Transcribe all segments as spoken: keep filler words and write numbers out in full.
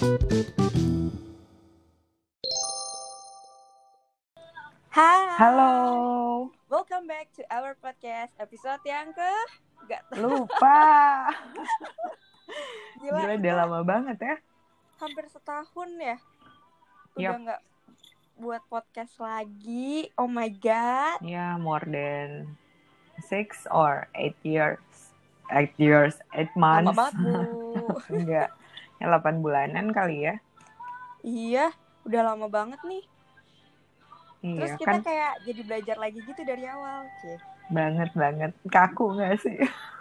Hai. Halo. Welcome back to our podcast episode yang ke Gak Lupa. Gila, Gila, udah lama banget ya. Hampir setahun ya. Yup. Udah gak buat podcast lagi. Oh my god. Ya, more than six or eight years. Eight years, eight months. Lama banget, Bu. Enggak. Ya, delapan bulanan kali ya. Iya, udah lama banget nih. Terus Iya, kita kan kayak jadi belajar lagi gitu dari awal. Cie. banget-banget. Kaku gak sih?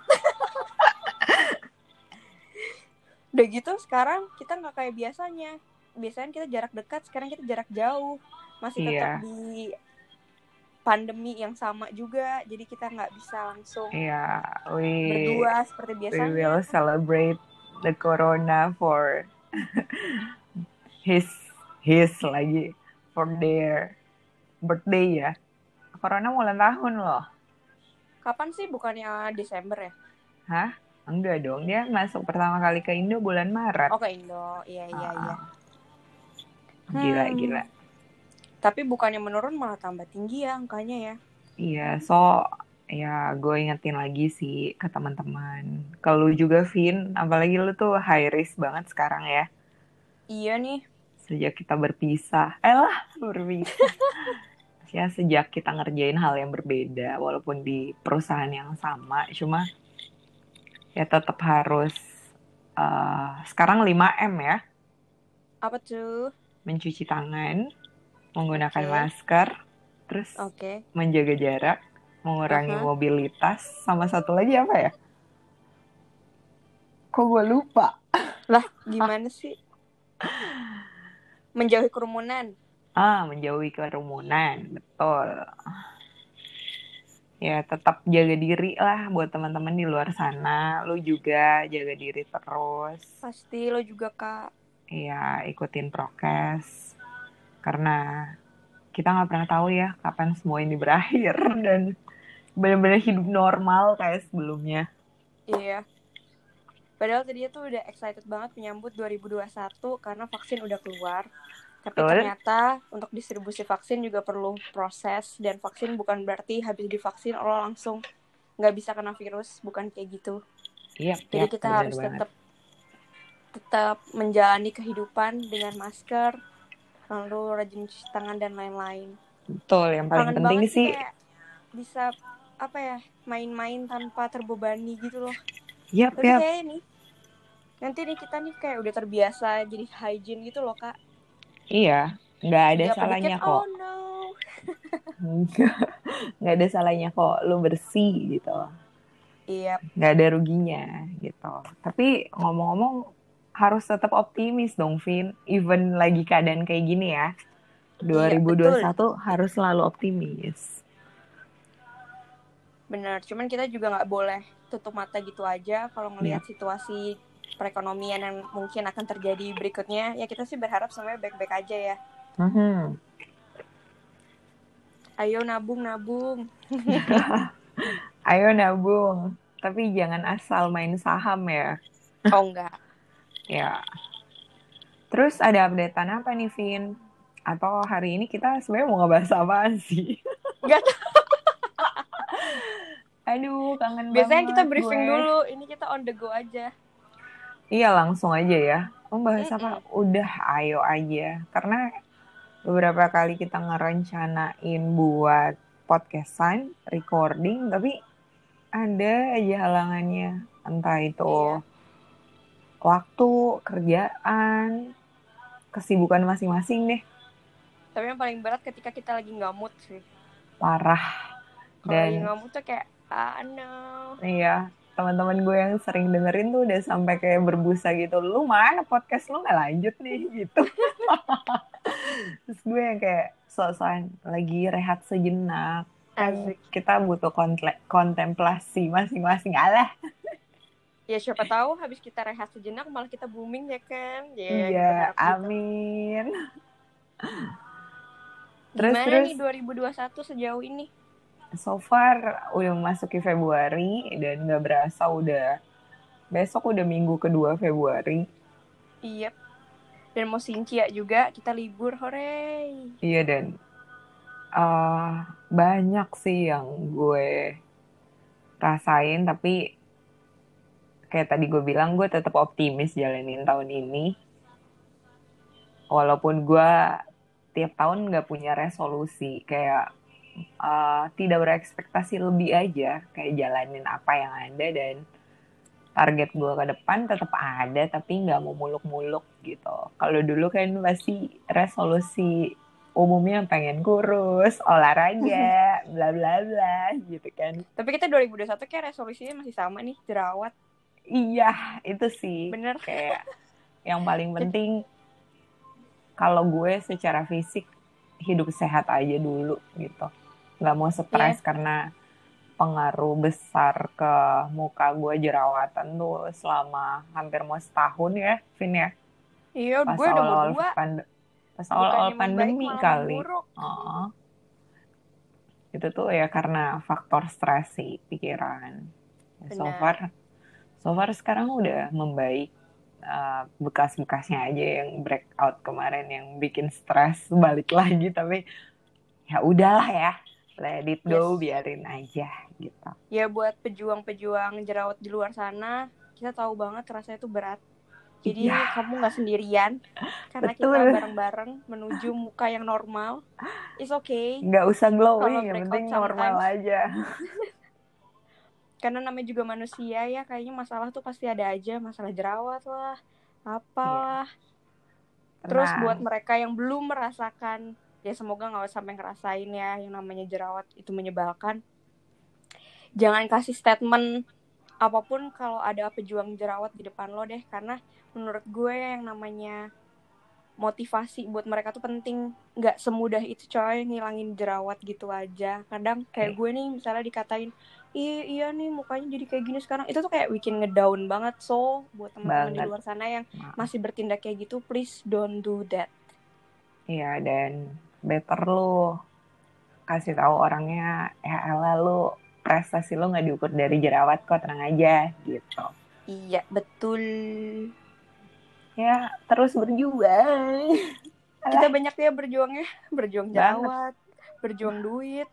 Udah gitu sekarang kita gak kayak biasanya. Biasanya kita jarak dekat, sekarang kita jarak jauh. Masih tetap Iya. di pandemi yang sama juga. Jadi kita gak bisa langsung Iya, we, berdua seperti we biasanya. will celebrate the corona for his, his lagi, for their birthday ya. Corona mau ulang tahun loh. Kapan sih? Bukannya Desember ya? Hah? Enggak dong, dia masuk pertama kali ke Indo bulan Maret. Oh, ke Indo. Iya, iya, Ah, iya. Gila, Hmm. gila. Tapi bukannya menurun malah tambah tinggi ya angkanya ya. Iya, so ya gue ingetin lagi sih ke teman-teman. Ke lu juga, Vin. Apalagi lu tuh high risk banget sekarang ya. Iya nih. Sejak kita berpisah. Eh lah, berpisah. Ya, sejak kita ngerjain hal yang berbeda, walaupun di perusahaan yang sama. Cuma ya tetap harus, uh, sekarang lima M ya. Apa tuh? Mencuci tangan, menggunakan Oke. masker, terus Oke. menjaga jarak, mengurangi Aha. mobilitas, sama satu lagi apa ya? Kok gue lupa? Lah, gimana sih? Menjauhi kerumunan. Ah, menjauhi kerumunan, betul. Ya, tetap jaga diri lah buat teman-teman di luar sana. Lu juga jaga diri terus. Pasti lo juga, Kak. Ya, ikutin prokes. Karena kita nggak pernah tahu ya kapan semua ini berakhir dan benar-benar hidup normal kayak sebelumnya. Iya. Padahal tadinya tuh udah excited banget menyambut dua ribu dua puluh satu karena vaksin udah keluar. Tapi Betul. ternyata untuk distribusi vaksin juga perlu proses. Dan vaksin bukan berarti habis divaksin lo langsung gak bisa kena virus. Bukan kayak gitu. Iya, Jadi iya, kita benar harus banget. tetap tetap menjalani kehidupan dengan masker, lalu rajin cuci tangan dan lain-lain. Betul, yang paling Kangen penting banget sih, kayak bisa apa ya, main-main tanpa terbebani gitu loh. yap, Tapi yap. kayak nih nanti nih kita nih kayak udah terbiasa jadi hygiene gitu loh, Kak. Iya, nggak ada Tiga apa salahnya dikit, kok. oh no. Nggak ada salahnya kok lu bersih gitu. Iya. Nggak ada ruginya gitu. Tapi ngomong-ngomong harus tetap optimis dong, Vin. Even lagi keadaan kayak gini ya. dua ribu dua puluh satu betul. harus selalu optimis. Bener, cuman kita juga nggak boleh tutup mata gitu aja kalau ngelihat Yap. situasi perekonomian yang mungkin akan terjadi berikutnya. Ya kita sih berharap semuanya baik-baik aja ya. Mhm. Ayo nabung-nabung. Ayo nabung. Tapi jangan asal main saham ya. Oh enggak. Ya. Terus ada updatean apa nih, Vin? Atau hari ini kita sebenarnya mau ngebahas apaan sih? Enggak. Aduh, kangen Biasanya banget kita briefing gue. dulu. Ini kita on the go aja. Iya, langsung aja ya. Membahas Mm-mm. apa? Udah, ayo aja. Karena beberapa kali kita ngerencanain buat podcastan, recording, tapi ada aja halangannya. Entah itu Iya. waktu, kerjaan, kesibukan masing-masing deh. Tapi yang paling berat ketika kita lagi nggak mood sih. Parah. Kalau lagi Dan nggak mood tuh kayak, ah no. iya, teman-teman gue yang sering dengerin tuh udah sampai kayak berbusa gitu. Lu mana podcast lu nggak lanjut nih gitu. Terus gue yang kayak sok-sokan lagi rehat sejenak. Kan Asik. kita butuh kontle- kontemplasi masing-masing. Alah. Ya siapa tahu habis kita rehat sejenak malah kita booming ya kan. Yeah, Iya, kita berharap gitu. amin. Terus, Gimana terus, nih dua ribu dua puluh satu sejauh ini? So far udah memasuki Februari dan gak berasa udah besok udah minggu kedua Februari. Iya. Dan mau Sincia juga, kita libur, hore. Iya, dan uh, banyak sih yang gue rasain, tapi kayak tadi gue bilang, gue tetap optimis jalanin tahun ini. Walaupun gue tiap tahun nggak punya resolusi, kayak uh, tidak berekspektasi lebih aja, kayak jalanin apa yang ada, dan target gue ke depan tetap ada, tapi nggak mau muluk-muluk gitu. Kalau dulu kan pasti resolusi umumnya pengen kurus, olahraga, bla bla bla gitu kan. Tapi kita dua ribu dua puluh satu kayak resolusinya masih sama nih, jerawat. Iya, itu sih. Bener. Kayak yang paling penting kalau gue secara fisik hidup sehat aja dulu gitu. Nggak mau stres yeah. karena pengaruh besar ke muka gue jerawatan tuh selama hampir mau setahun ya, Vin ya. Iya, pas gue udah mau dua. Pand- pas awal-awal pandemi membaik, kali. Uh-uh. Itu tuh ya karena faktor stres sih, pikiran. Ya, so far, so far sekarang udah membaik. Uh, bekas-bekasnya aja yang breakout kemarin yang bikin stres balik lagi, tapi ya udahlah ya, let it go, yes. Biarin aja gitu. Ya buat pejuang-pejuang jerawat di luar sana, kita tahu banget rasanya itu berat. Jadi ya. Kamu nggak sendirian, karena Betul. Kita bareng-bareng menuju muka yang normal. It's okay. Nggak usah glowing, yang penting normal aja. Karena namanya juga manusia ya, kayaknya masalah tuh pasti ada aja, masalah jerawat lah, apalah. Yeah. Terus buat mereka yang belum merasakan, ya semoga nggak sampai ngerasain ya, yang namanya jerawat itu menyebalkan. Jangan kasih statement apapun kalau ada pejuang jerawat di depan lo deh, karena menurut gue yang namanya motivasi buat mereka tuh penting. Nggak semudah itu coy, ngilangin jerawat gitu aja. Kadang kayak gue nih misalnya dikatain, iya, iya nih mukanya jadi kayak gini sekarang, itu tuh kayak bikin ngedown banget. So buat teman-teman di luar sana yang masih bertindak kayak gitu, please don't do that. Iya, dan better lu kasih tahu orangnya, ya elah lu prestasi lu nggak diukur dari jerawat kok, tenang aja gitu. Iya betul. Ya terus berjuang. Kita banyak ya berjuangnya, berjuang jerawat, berjuang duit.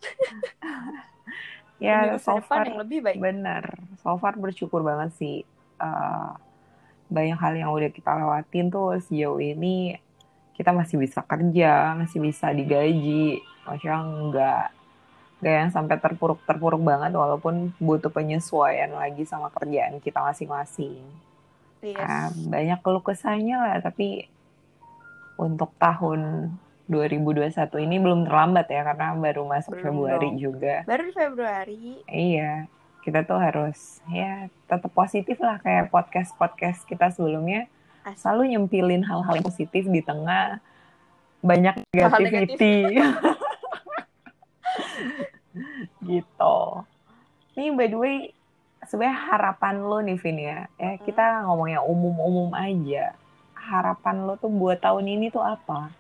Ya so far yang lebih baik. Bener, so far bersyukur banget sih. Uh, banyak hal yang udah kita lewatin tuh sejauh ini, kita masih bisa kerja, masih bisa digaji, maksudnya nggak nggak yang sampai terpuruk-terpuruk banget, walaupun butuh penyesuaian lagi sama kerjaan kita masing-masing. Yes. Nah, banyak keluh kesahnya lah, tapi untuk tahun dua ribu dua puluh satu ini belum terlambat ya, karena baru masuk belum Februari dong. Juga. Baru Februari. Iya, kita tuh harus ya tetap positif lah, kayak podcast-podcast kita sebelumnya. Asik. Selalu nyempilin hal-hal yang positif di tengah banyak negativity. Gitu. Nih by the way, sebenarnya harapan lo nih Vin ya, ya hmm. kita ngomongnya umum-umum aja. Harapan lo tuh buat tahun ini tuh apa?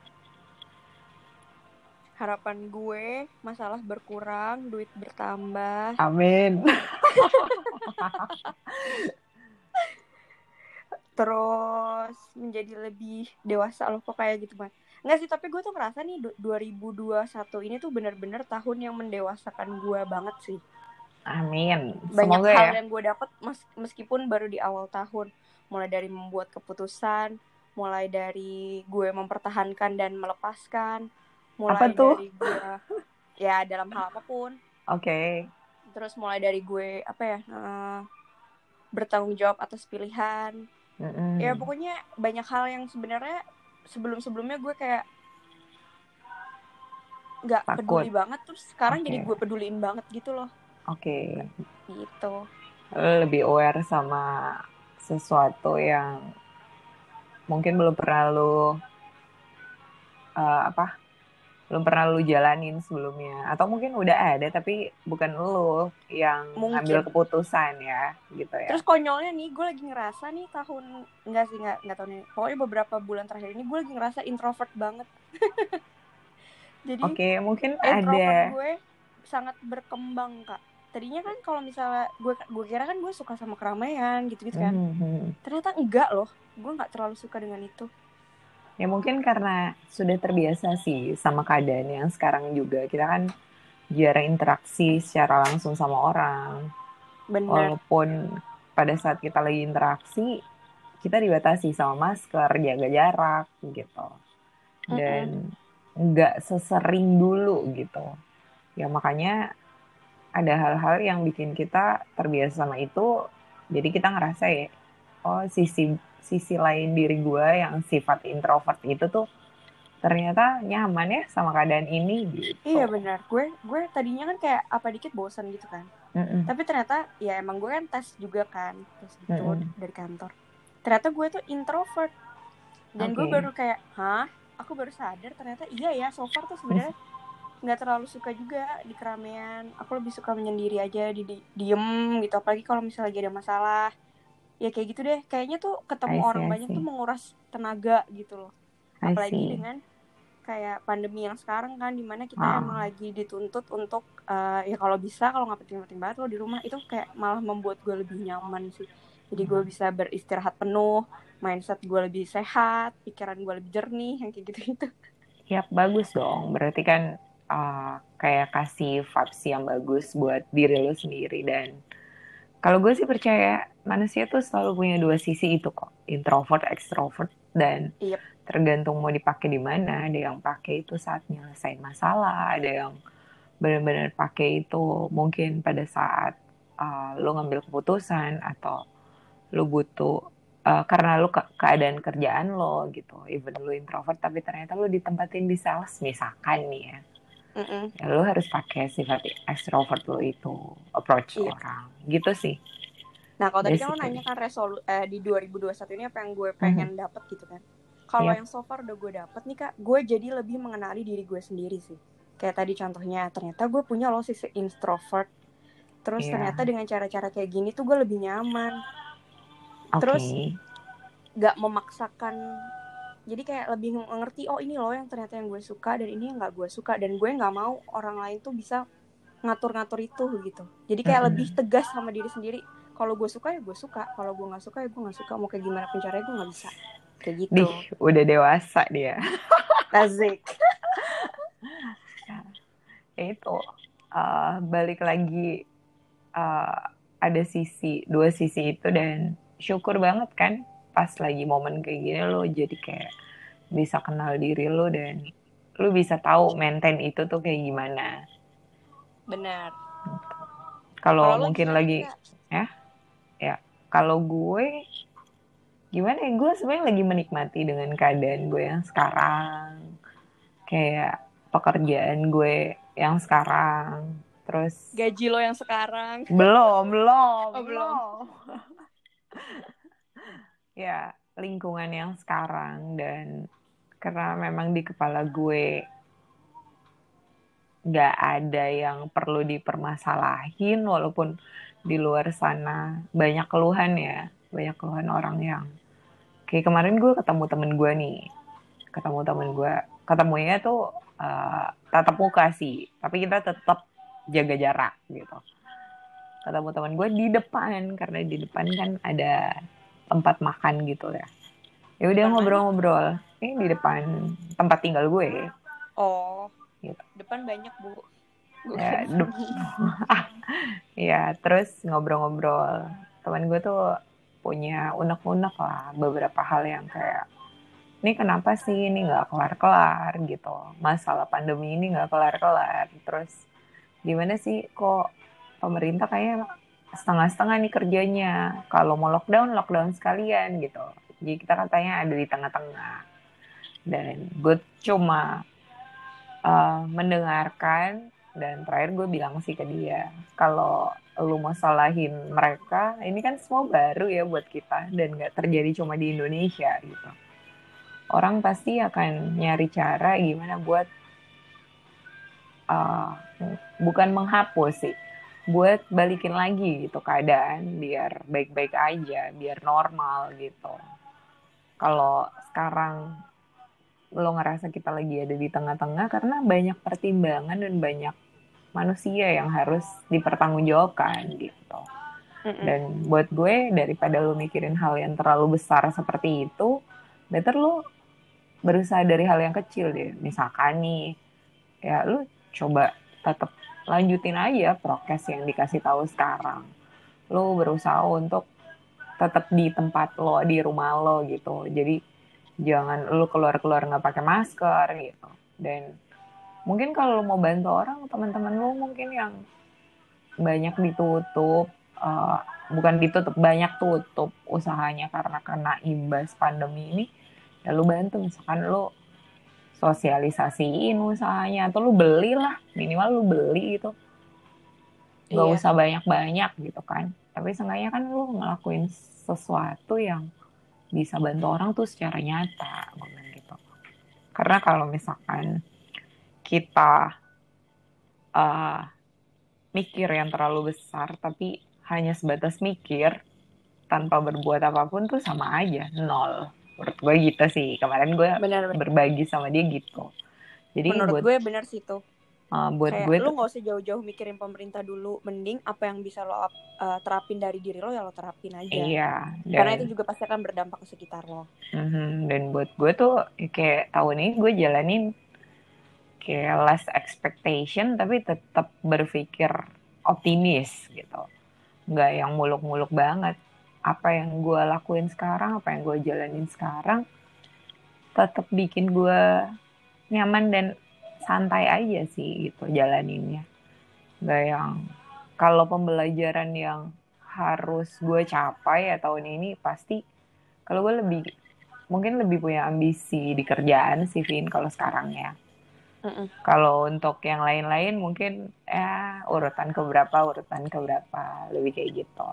Harapan gue masalah berkurang, duit bertambah. Amin. Terus menjadi lebih dewasa loh kok kayak gitu Mas. Enggak sih, tapi gue tuh ngerasa nih dua ribu dua puluh satu ini tuh benar-benar tahun yang mendewasakan gue banget sih. Amin. Banyak Semoga hal ya. yang gue dapet mes- meskipun baru di awal tahun. Mulai dari membuat keputusan, mulai dari gue mempertahankan dan melepaskan, mulai dari gue ya dalam hal apapun. Oke. Okay. Terus mulai dari gue apa ya uh, bertanggung jawab atas pilihan. Mm-hmm. Ya pokoknya banyak hal yang sebenarnya sebelum-sebelumnya gue kayak nggak peduli banget, terus sekarang okay. jadi gue peduliin banget gitu loh. Oke. Okay. Gitu. Lebih aware sama sesuatu yang mungkin belum pernah lo uh, apa belum pernah lu jalanin sebelumnya, atau mungkin udah ada tapi bukan lu yang mungkin ngambil keputusan ya gitu ya. Terus konyolnya nih, gue lagi ngerasa nih tahun enggak sih enggak enggak tahun ini, pokoknya beberapa bulan terakhir ini gue lagi ngerasa introvert banget. Jadi oke, okay, mungkin introvert ada gue sangat berkembang Kak. Tadinya kan kalau misalnya gue gue kira kan gue suka sama keramaian gitu-gitu kan. Mm-hmm. Ternyata enggak loh, gue nggak terlalu suka dengan itu. Ya mungkin karena sudah terbiasa sih sama keadaan yang sekarang juga. Kita kan jarang interaksi secara langsung sama orang. Bener. Walaupun pada saat kita lagi interaksi, kita dibatasi sama masker, jaga jarak gitu. Dan nggak sesering dulu gitu. Ya makanya ada hal-hal yang bikin kita terbiasa sama itu. Jadi kita ngerasa ya, oh sisi sisi lain diri gue yang sifat introvert itu tuh ternyata nyaman ya sama keadaan ini gitu. Iya benar. Gue gue tadinya kan kayak apa dikit bosan gitu kan. Mm-mm. Tapi ternyata ya emang gue kan tes juga kan, tes gitu Mm-mm. dari kantor. Ternyata gue tuh introvert. Dan okay. gue baru kayak, hah? Aku baru sadar ternyata iya ya, so far tuh sebenarnya nggak terlalu suka juga di keramaian. Aku lebih suka menyendiri aja, di, di diem gitu. Apalagi kalau misalnya lagi ada masalah. Ya kayak gitu deh. Kayaknya tuh ketemu see, orang banyak tuh menguras tenaga gitu loh. Apalagi dengan kayak pandemi yang sekarang kan, dimana kita ah. emang lagi dituntut untuk uh, ya kalau bisa, kalau nggak penting-penting banget lo di rumah, itu kayak malah membuat gue lebih nyaman sih. Jadi gue bisa beristirahat penuh, mindset gue lebih sehat, pikiran gue lebih jernih, yang kayak gitu-gitu. Ya bagus dong, berarti kan uh, kayak kasih vibes yang bagus buat diri lo sendiri. Dan kalau gue sih percaya manusia tuh selalu punya dua sisi itu kok, introvert, extrovert, dan yep. tergantung mau dipakai di mana. Ada yang pakai itu saat nyelesain masalah, ada yang benar-benar pakai itu mungkin pada saat uh, lo ngambil keputusan atau lo butuh uh, karena lo ke- keadaan kerjaan lo gitu. Even lo introvert tapi ternyata lo ditempatin di sales misalkan nih ya. Ya lo harus pakai sifat extrovert lo itu, approach yep. orang gitu sih. Nah kalau tadi kan lo nanya kan resolu eh, di dua ribu dua puluh satu ini apa yang gue pengen mm-hmm. dapet gitu kan. Kalau yep. yang so far udah gue dapet nih kak, gue jadi lebih mengenali diri gue sendiri sih. Kayak tadi contohnya, ternyata gue punya lo sisi introvert. Terus yeah. ternyata dengan cara-cara kayak gini tuh gue lebih nyaman. Okay. Terus gak memaksakan. Jadi kayak lebih mengerti, oh ini loh yang ternyata yang gue suka, dan ini yang gak gue suka. Dan gue gak mau orang lain tuh bisa ngatur-ngatur itu gitu. Jadi kayak mm-hmm. lebih tegas sama diri sendiri. Kalau gue suka ya gue suka, kalau gue gak suka ya gue gak suka. Mau kayak gimana pun caranya gue gak bisa. Kayak gitu. Dih, udah dewasa dia. Asik. Ya itu uh, balik lagi uh, ada sisi dua sisi itu, dan syukur banget kan pas lagi momen kayak gini lo jadi kayak bisa kenal diri lo dan lo bisa tahu maintain itu tuh kayak gimana. Benar. Kalau mungkin lagi enggak? ya ya kalau gue gimana ya, gue sebenarnya lagi menikmati dengan keadaan gue yang sekarang, kayak pekerjaan gue yang sekarang, terus gaji lo yang sekarang. Belum, belum, oh, belum. Ya, lingkungan yang sekarang, dan karena memang di kepala gue nggak ada yang perlu dipermasalahin, walaupun di luar sana banyak keluhan ya, banyak keluhan orang yang kayak kemarin gue ketemu temen gue nih, ketemu temen gue, ketemunya tuh uh, tatap muka sih, tapi kita tetap jaga jarak gitu. Ketemu teman gue di depan, karena di depan kan ada tempat makan gitu ya. Ya udah ngobrol-ngobrol. Ini di depan tempat tinggal gue. Oh, gitu. Depan banyak bu. Ya, de- ya, terus ngobrol-ngobrol. Teman gue tuh punya unek-unek lah beberapa hal yang kayak, ini kenapa sih ini nggak kelar-kelar gitu. Masalah pandemi ini nggak kelar-kelar. Terus gimana sih kok pemerintah kayaknya setengah-setengah nih kerjanya. Kalau mau lockdown, lockdown sekalian gitu. Jadi kita katanya ada di tengah-tengah. Dan gue cuma uh, mendengarkan, dan terakhir gue bilang sih ke dia, kalau lu mau salahin mereka, ini kan semua baru ya buat kita, dan gak terjadi cuma di Indonesia gitu. Orang pasti akan nyari cara gimana buat uh, bukan menghapus sih, buat balikin lagi gitu keadaan biar baik-baik aja, biar normal gitu. Kalau sekarang lo ngerasa kita lagi ada di tengah-tengah karena banyak pertimbangan dan banyak manusia yang harus dipertanggungjawabkan gitu. Mm-mm. Dan buat gue, daripada lo mikirin hal yang terlalu besar seperti itu, better lo berusaha dari hal yang kecil deh. Misalkan nih, ya lu coba tetap lanjutin aja prokes yang dikasih tahu sekarang. Lu berusaha untuk tetap di tempat lo, di rumah lo gitu. Jadi jangan lu keluar-keluar nggak pakai masker gitu. Dan mungkin kalau lu mau bantu orang, teman-teman lu mungkin yang banyak ditutup, uh, bukan ditutup, banyak tutup usahanya karena kena imbas pandemi ini, ya lu bantu, misalkan lu sosialisasiin usahanya, atau lu belilah, minimal lu beli gitu, nggak Iya. usah banyak-banyak gitu kan, tapi seenggaknya kan lu ngelakuin sesuatu yang bisa bantu orang tuh secara nyata gitu. Karena kalau misalkan kita uh, mikir yang terlalu besar tapi hanya sebatas mikir tanpa berbuat apapun tuh sama aja nol, menurut gue gitu sih. Kemarin gue Benar. berbagi sama dia gitu, jadi Menurut buat gue benar sih tuh. uh, buat Kayak gue lu tuh nggak usah jauh-jauh mikirin pemerintah dulu, mending apa yang bisa lo uh, terapin dari diri lo ya lo terapin aja. iya. Karena Dan itu juga pasti akan berdampak ke sekitar lo. mm, dan buat gue tuh kayak tahun ini gue jalanin kayak less expectation tapi tetap berpikir optimis gitu, nggak yang muluk-muluk banget. Apa yang gue lakuin sekarang, apa yang gue jalanin sekarang tetap bikin gue nyaman dan santai aja sih gitu jalaninnya. Gak yang kalau pembelajaran yang harus gue capai ya tahun ini, pasti kalau gue lebih mungkin lebih punya ambisi di kerjaan sih Vin kalau sekarang ya. Mm-mm. Kalau untuk yang lain-lain mungkin ya urutan keberapa urutan keberapa lebih kayak gitu.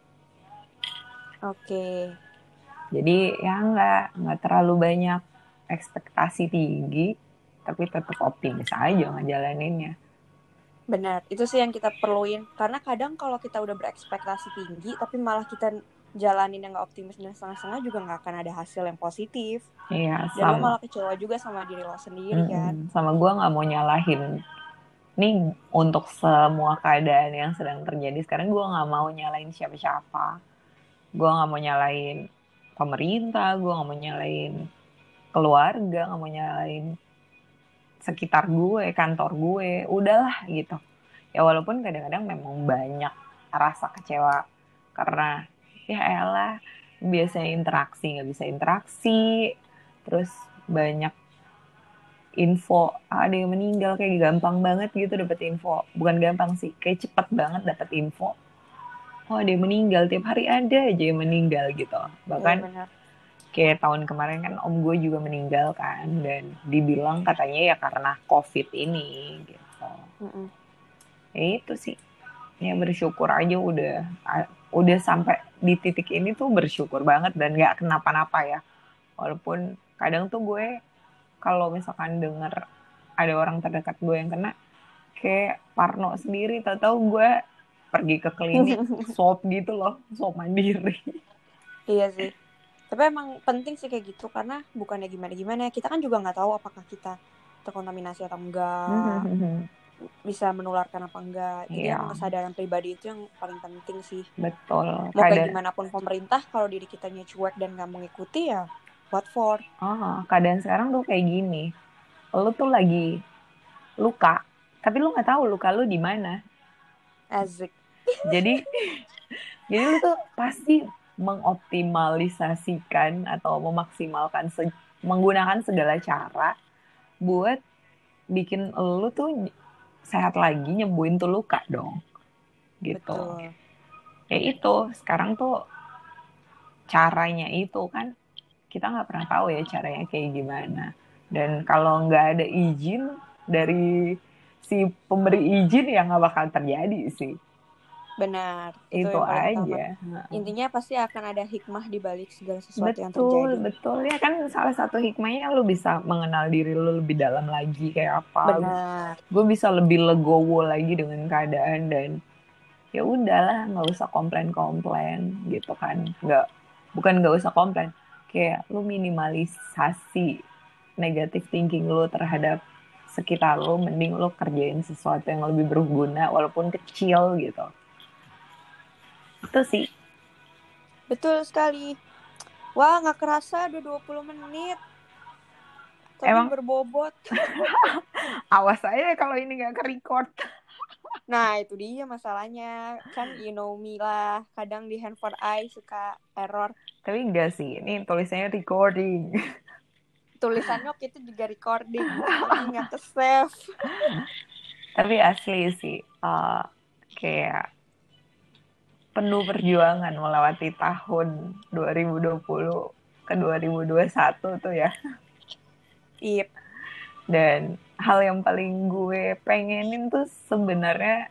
Oke. Jadi ya nggak nggak terlalu banyak ekspektasi tinggi, tapi tetap optimis aja ngejalaninnya. Benar, itu sih yang kita perluin. Karena kadang kalau kita udah berekspektasi tinggi, tapi malah kita jalanin yang gak optimis dan setengah-setengah juga gak akan ada hasil yang positif. Iya, Dan lo sama. malah kecewa juga sama diri lo sendiri kan. Mm-mm, sama gue nggak mau nyalahin. Nih untuk semua keadaan yang sedang terjadi sekarang, gue nggak mau nyalain siapa-siapa. Gue nggak mau nyalain pemerintah, gue nggak mau nyalain keluarga, nggak mau nyalain sekitar gue, kantor gue, udahlah gitu. Ya walaupun kadang-kadang memang banyak rasa kecewa karena ya elah biasanya interaksi nggak bisa interaksi, terus banyak info ada yang meninggal kayak gampang banget gitu dapet info, bukan gampang sih, kayak cepet banget dapet info, oh ada yang meninggal, tiap hari ada aja yang meninggal gitu. Iya Bahkan benar. kayak tahun kemarin kan om gue juga meninggal kan, dan dibilang katanya ya karena covid ini gitu. Mm-mm. Ya itu sih, ya bersyukur aja udah udah sampai di titik ini tuh bersyukur banget dan nggak kenapa-napa ya. Walaupun kadang tuh gue kalau misalkan denger ada orang terdekat gue yang kena, kayak parno sendiri, tahu-tahu gue pergi ke klinik swab gitu loh, swab mandiri. Iya sih. Tapi emang penting sih kayak gitu, karena bukannya gimana-gimana, kita kan juga nggak tahu apakah kita terkontaminasi atau enggak, bisa menularkan apa enggak. Jadi Iya, emang kesadaran pribadi itu yang paling penting sih. betul. Mau kayak Kadang, gimana pun pemerintah, kalau diri kitanya cuek dan nggak mengikuti ya what for. oh, keadaan sekarang tuh kayak gini. Lu tuh lagi luka, tapi lu nggak tahu luka lu di mana. Asik. Jadi, jadi lu tuh pasti mengoptimalisasikan atau memaksimalkan se- menggunakan segala cara buat bikin lu tuh sehat lagi, nyembuhin tuh luka dong gitu. Betul. Ya itu sekarang tuh caranya itu kan kita nggak pernah tahu ya caranya kayak gimana, dan kalau nggak ada izin dari si pemberi izin ya nggak bakal terjadi sih. Benar, itu Itu yang paling utama. aja. Intinya pasti akan ada hikmah di balik segala sesuatu yang Betul, terjadi. betul. Ya kan salah satu hikmahnya lu bisa mengenal diri lu lebih dalam lagi kayak apa. Benar. Gue bisa lebih legowo lagi dengan keadaan, dan ya udahlah nggak usah komplain-komplain gitu kan. Nggak, bukan nggak usah komplain. Kayak lu minimalisasi negatif thinking lu terhadap sekitar lu, mending lu kerjain sesuatu yang lebih berguna walaupun kecil gitu. Itu sih. Betul sekali. Wah, nggak kerasa udah dua puluh menit. tapi Emang berbobot. awas aja kalau ini nggak ke-record. Nah itu dia masalahnya. Kan you know me lah, kadang di handphone I suka error. Tapi enggak sih, ini tulisannya recording. Tulisannya waktu itu juga recording, tapi nggak ke-save. Tapi asli sih, uh, kayak penuh perjuangan melewati tahun dua ribu dua puluh ke dua ribu dua puluh satu tuh ya. Iya. Dan hal yang paling gue pengenin tuh sebenarnya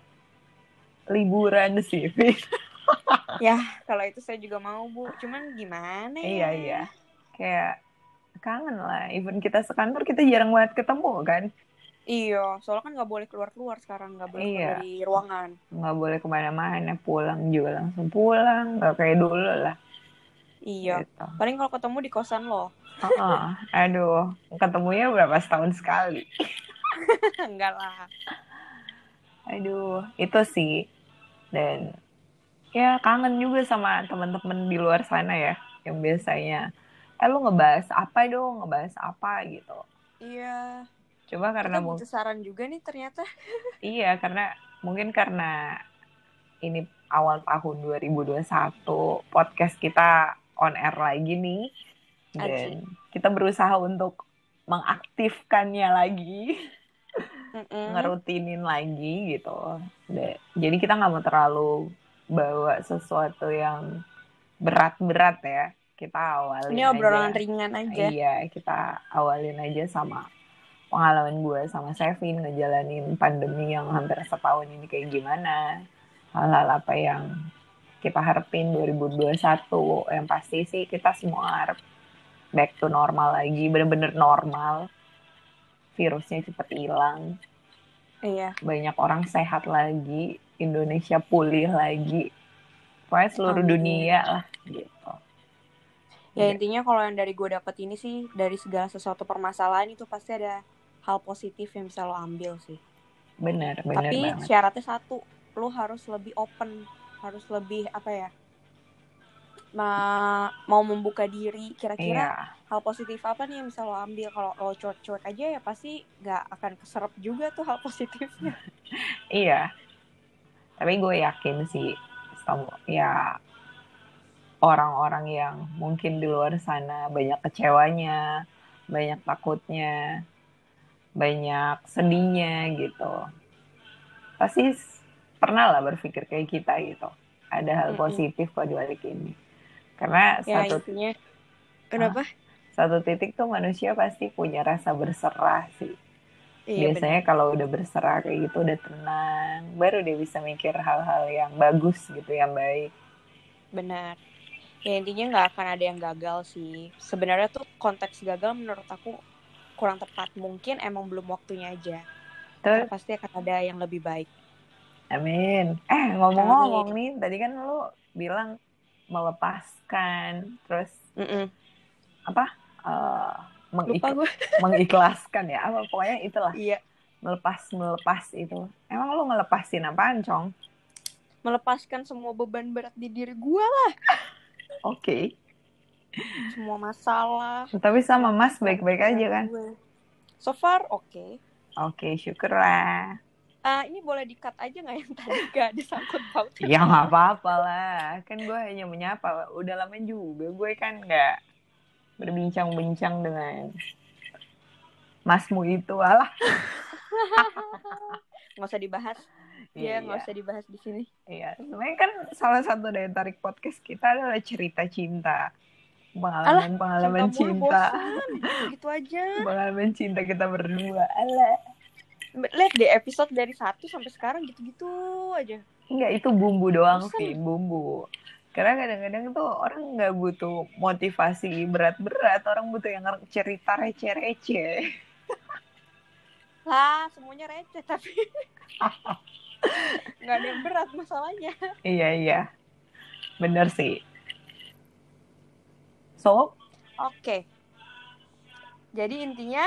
liburan sih, Vin. Ya, kalau itu saya juga mau, Bu. Cuman gimana ya? Iya, iya. Kayak kangen lah. Even kita sekantor, kita jarang banget ketemu kan. Iya, soalnya kan nggak boleh keluar-keluar sekarang. Nggak boleh keluar Iya. dari ruangan. Nggak boleh kemana-mana. Pulang juga langsung pulang. Nggak kayak dulu lah. Iya. Gitu. Paling kalau ketemu di kosan lo. Uh-uh. Aduh, ketemunya berapa setahun sekali. Enggak lah. Aduh, itu sih. Dan ya kangen juga sama teman-teman di luar sana ya. Yang biasanya, eh lu ngebahas apa dong, ngebahas apa gitu. Iya. Coba karena Kita butuh mungkin, saran juga nih ternyata. iya karena mungkin karena ini awal tahun dua ribu dua puluh satu, podcast kita on air lagi nih. Dan Aji. kita berusaha untuk mengaktifkannya lagi. Mm-mm. Ngerutinin lagi gitu. Jadi kita nggak mau terlalu bawa sesuatu yang berat-berat ya. Kita awalin Ini obrolan aja. ringan aja. Iya, kita awalin aja sama pengalaman gue sama Sevin ngejalanin pandemi yang hampir setahun ini kayak gimana. Hal-hal apa yang kita harapin dua ribu dua puluh satu. Yang pasti sih kita semua harap back to normal lagi, bener-bener normal. Virusnya cepet hilang. Iya. Banyak orang sehat lagi, Indonesia pulih lagi, pokoknya seluruh Amin. dunia lah gitu. Ya intinya kalau yang dari gue dapet ini sih, dari segala sesuatu permasalahan itu pasti ada hal positif yang bisa lo ambil sih. Benar, benar Tapi banget. syaratnya satu, lo harus lebih open, harus lebih apa ya, ma- mau membuka diri. Kira-kira Iya. hal positif apa nih yang bisa lo ambil? Kalau lo cuek-cuek aja ya pasti gak akan keserap juga tuh hal positifnya. Iya. Tapi gue yakin sih, ya orang-orang yang mungkin di luar sana banyak kecewanya, banyak takutnya, banyak sedihnya gitu. Pasti pernah lah berpikir kayak kita gitu. Ada hal Mm-mm. positif kok di balik ini. Karena Ya satu intinya, kenapa? Satu titik tuh manusia pasti punya rasa berserah sih. Iya, Biasanya benar. kalau udah berserah kayak gitu udah tenang, baru dia bisa mikir hal-hal yang bagus gitu, yang baik. Benar. Ya intinya nggak akan ada yang gagal sih. Sebenarnya tuh konteks gagal menurut aku kurang tepat. Mungkin emang belum waktunya aja. Terus, Pasti akan ada yang lebih baik. amin. Eh ngomong-ngomong Amin. nih, tadi kan lu bilang melepaskan, terus Mm-mm. apa? Uh, Lupa mengik- gue. mengikhlaskan ya, apa pokoknya itulah. Iya. Melepas melepas itu. Emang lu ngelepasin apaan, Cong? Melepaskan semua beban berat di diri gue lah. Oke. Okay. Semua masalah. Tapi sama Mas baik-baik aja kan? Gue. So far oke. Okay. Oke, okay, syukurlah. Uh, ini boleh di-cut aja gak yang tadi gak ada sangkut pautnya? Ya gak apa-apa lah. Kan gue hanya menyapa. Udah lama juga gue kan gak berbincang-bincang dengan masmu itu. Alah. Gak usah dibahas. Ya, iya, gak usah dibahas di sini. Iya, sebenarnya kan salah satu dari tarik podcast kita adalah cerita cinta. Pengalaman-pengalaman Alah, cinta. cinta. Gitu aja. Pengalaman cinta kita berdua. Alah. Lihat deh episode dari satu sampai sekarang gitu-gitu aja. Enggak, itu bumbu doang sih, Bosan. bumbu. Karena kadang-kadang tuh orang nggak butuh motivasi berat-berat, orang butuh yang cerita receh-receh. Lah, semuanya receh tapi nggak ada yang berat masalahnya. Iya iya, bener sih. So, oke. Okay. Jadi intinya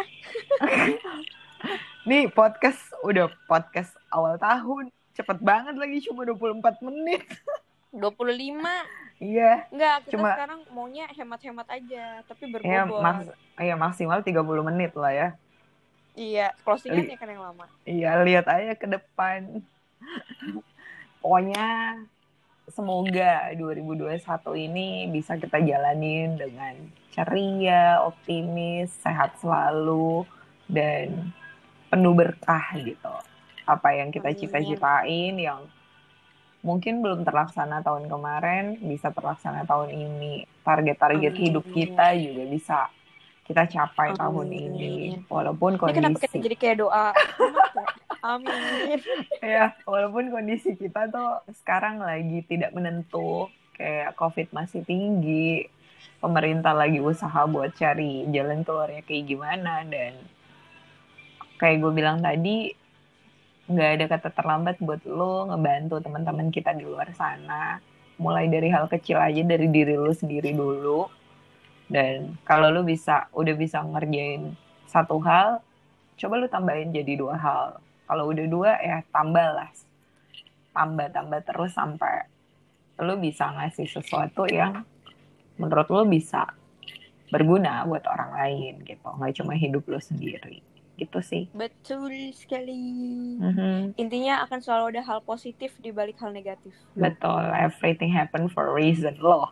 nih podcast udah podcast awal tahun. Cepet banget lagi, cuma dua puluh empat menit. dua puluh lima Iya. Enggak, kita Cuma sekarang maunya hemat-hemat aja, tapi ya, berbobot. maks ya maksimal tiga puluh menit lah ya. Iya, closingan Li ya kan yang lama. iya, lihat aja ke depan. Pokoknya semoga dua ribu dua puluh satu ini bisa kita jalanin dengan ceria, optimis, sehat selalu, dan penuh berkah gitu. Apa yang kita Amin. cita-citain, yang mungkin belum terlaksana tahun kemarin, bisa terlaksana tahun ini. Target-target Amin. hidup kita juga bisa kita capai Amin. tahun ini. Walaupun Ini kenapa kita kondisi jadi kayak doa umat ya? Amin. ya, walaupun kondisi kita tuh sekarang lagi tidak menentu, kayak COVID masih tinggi, pemerintah lagi usaha buat cari jalan keluarnya kayak gimana, dan kayak gue bilang tadi, nggak ada kata terlambat buat lo ngebantu teman-teman kita di luar sana. Mulai dari hal kecil aja, dari diri lo sendiri dulu. Dan kalau lo bisa, udah bisa ngerjain satu hal, coba lo tambahin jadi dua hal. Kalau udah dua, ya tambah lah. Tambah-tambah terus sampai lo bisa ngasih sesuatu yang menurut lo bisa berguna buat orang lain gitu. Nggak cuma hidup lo sendiri. Gitu sih. Betul sekali. Mm-hmm. Intinya akan selalu ada hal positif di balik hal negatif. Betul, everything happen for a reason loh.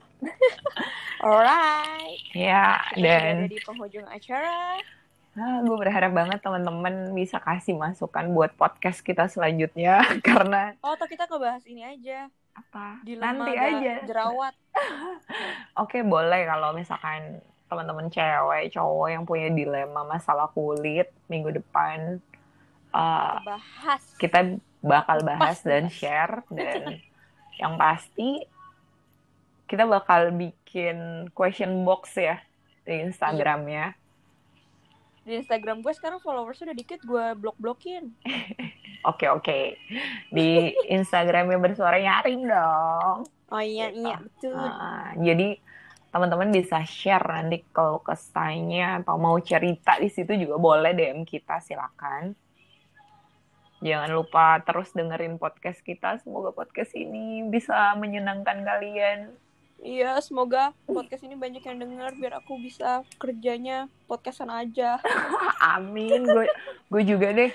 Alright. Ya, Kita dan sudah ada di penghujung acara. Nah, gue berharap banget teman-teman bisa kasih masukan buat podcast kita selanjutnya karena oh, atau kita ngebahas ini aja. Apa? Dilema Nanti aja. Jerawat. Oke, boleh kalau misalkan teman-teman cewek, cowok yang punya dilema masalah kulit minggu depan, uh, bahas. Kita bakal bahas dan bahas. share, dan yang pasti kita bakal bikin question box ya di Instagramnya. Di Instagram gue sekarang followers udah dikit, gue blok-blokin. Oke oke. Di Instagramnya Bersuara Nyaring dong. Oh iya gitu. iya betul. Uh, jadi teman-teman bisa share nanti kalau kesahnya atau mau cerita di situ juga boleh D M kita, silakan. Jangan lupa terus dengerin podcast kita. Semoga podcast ini bisa menyenangkan kalian. Iya, semoga podcast ini banyak yang denger biar aku bisa kerjanya podcastan aja. Amin, gue gue juga deh.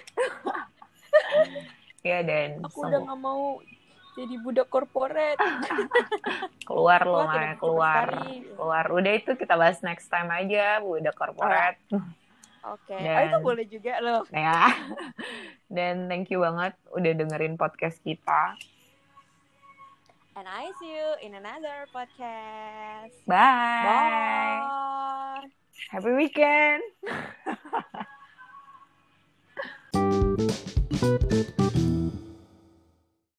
Ya, dan aku udah nggak mau jadi budak korporat. keluar loh, Maya, keluar, keluar. Udah itu kita bahas next time aja, budak korporat. Oke, okay. Oh itu boleh juga loh. Ya, dan thank you banget udah dengerin podcast kita. And I see you in another podcast. Bye. Bye. Happy weekend.